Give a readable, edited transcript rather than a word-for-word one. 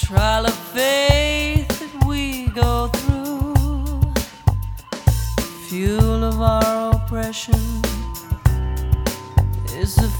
trial of faith that we go through, fuel of our oppression is the